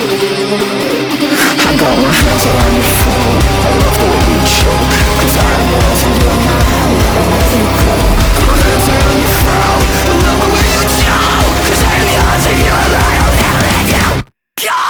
I got my hands around your phone. I love the way you choke, 'cause I love you, you're not how I love you go. Got my hands around your throat. I love the way you choke, 'cause I'm yours and you're mine. I'll never let you go.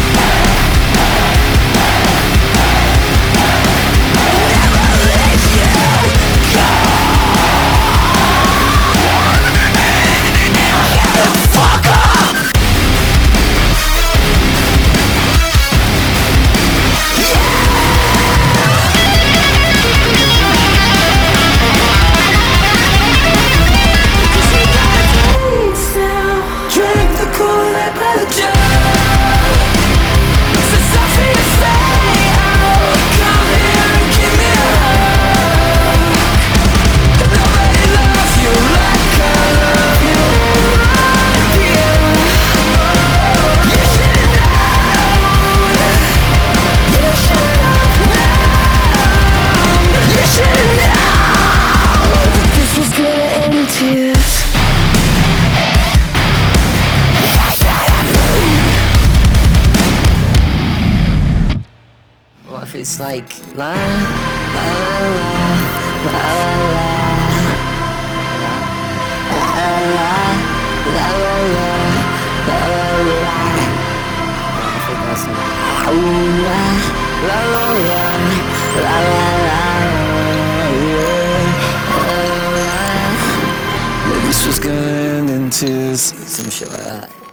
What if it's like la la la la la la la la. I think that's la la la la la. This was gonna end in tears, some shit like that.